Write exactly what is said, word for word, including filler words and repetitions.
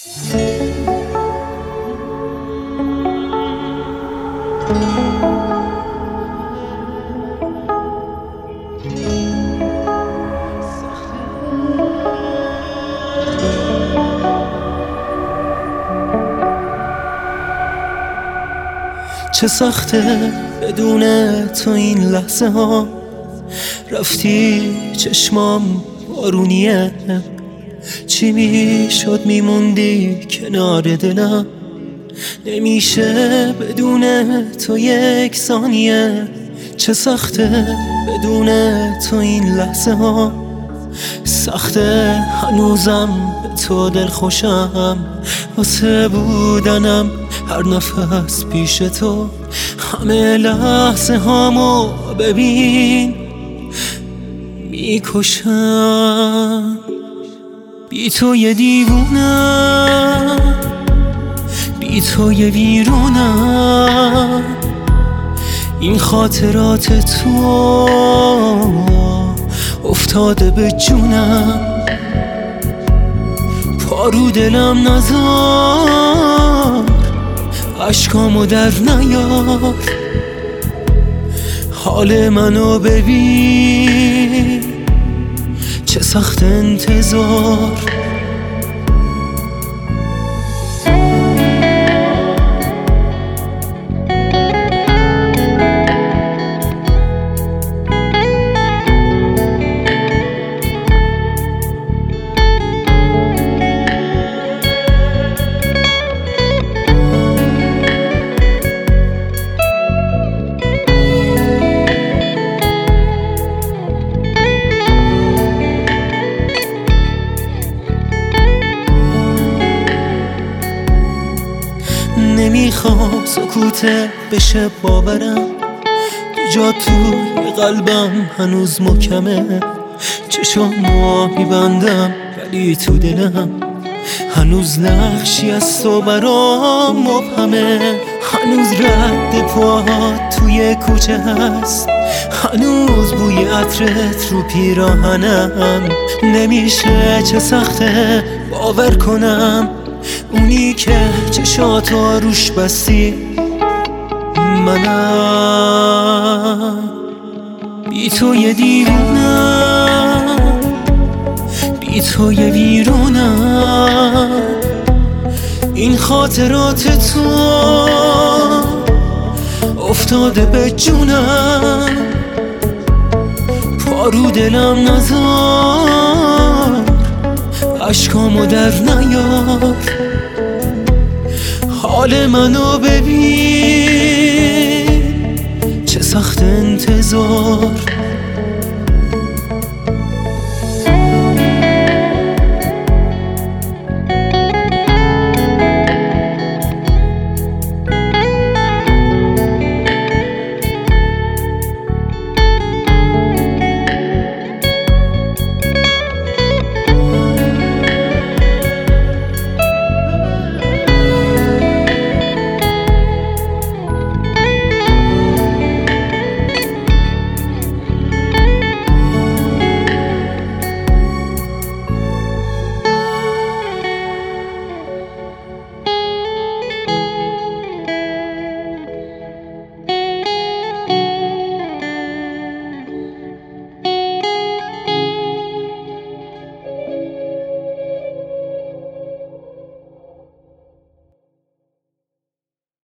چه سخته بدون تو این لحظه ها، رفتی چشمام بارونیه. چی میشد میموندی کنار دلم، نمیشه بدون تو یک ثانیه. چه سخته بدون تو این لحظه ها، سخته هنوزم به تو دل خوشم. واسه بودنم هر نفس پیش تو، همه لحظه هامو ببین میکشم. بی تو یه دیوونم، بی تو یه ویرونم. این خاطرات تو افتاده به جونم. پارو دلم نذار، عشقامو در نیار. حال منو ببین، چه سخت انتظار. نمیخوام سکوته بشه باورم، جا توی قلبم هنوز محکمه. چشامو میبندم ولی تو دلم هنوز نقشی از تو برام مبهمه. هنوز رد پاهات توی کوچه هست، هنوز بوی عطرت رو پیراهنم. نمیشه، چه سخته باور کنم، اونی که چشاتو روش بستی منم. بی تو یه دیوونم، بی تو یه ویرونم. این خاطرات تو افتاده به جونم. پارو دلم نذار، عشقامو در نیار. حال منو ببین، چه سخت انتظار.